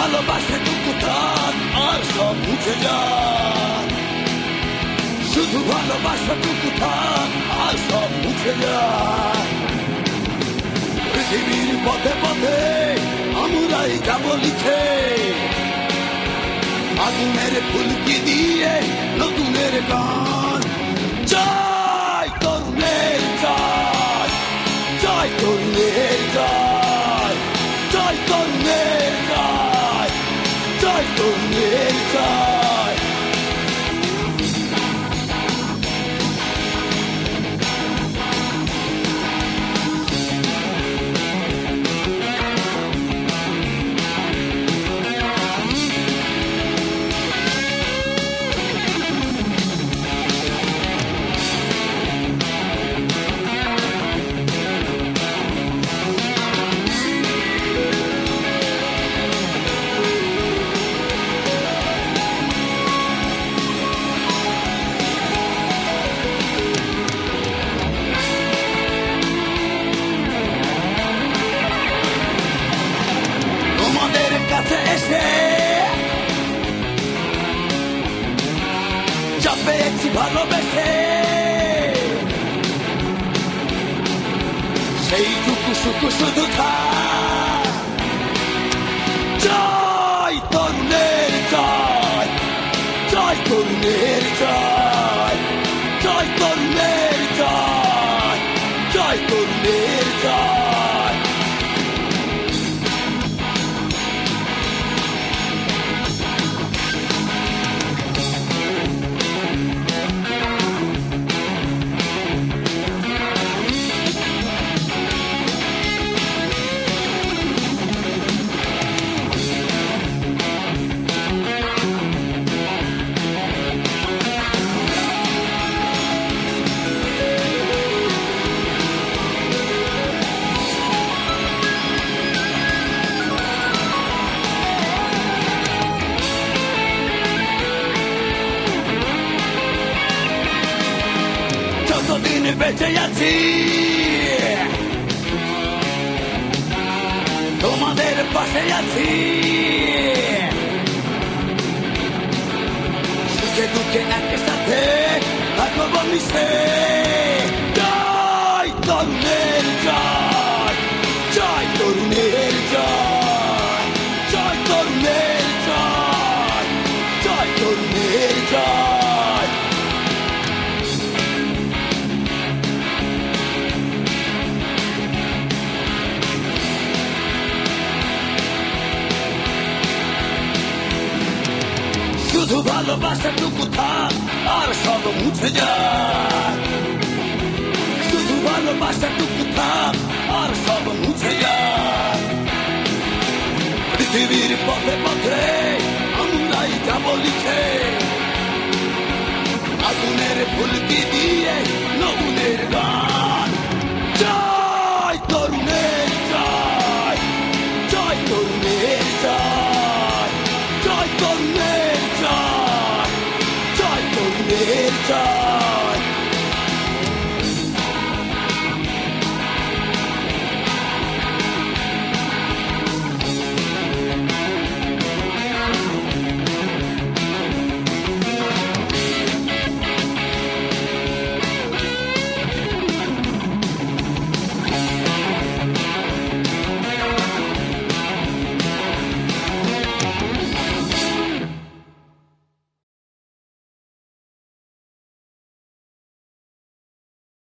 ভালোবাসাটুকু থাক আর সব মুছে যায়, শুধু ভালোবাসাটুকু থাক আর সব মুছে যায়। পৃথিবীর পথে পথে আমরাই যাব লিখে, আগুনের ফুলকি দিয়ে নতুনের গান। জয় তরুণের জয়, জয় তরুণের জয়, জয় তরুণের জয়, জয় তরুণের জয়। তোমাদের কাছে এসে যা পেয়েছি ভালোবেসে, সেইটুকু সুখ শুধু থাক। জয় তরুণের জয়, জয় তরুণের জয়, জয় তরুণের জয়, জয় তরুণের জয়। যতদিন বেঁচে আছি তোমাদের পাশে আছি, সুখে দুঃখে একসাথে থাকব মিশে। জয় তরুণের জয়, জয় তরুণের জয়, জয় তরুণের জয়, জয় তরুণের জয়। শুধু ভালোবাসাটুকু থাক আর সব মুছে যায়, শুধু ভালোবাসাটুকু থাক আর সব মুছে যায়। পৃথিবীর পথে পথে আমরাই যাব লিখে, আগুনের ফুলকি দিয়ে নতুনের গান। জয় তরুণের জয়, জয় তরুণের জয়, জয় তরুণের জয়, জয় তরুণের জয়।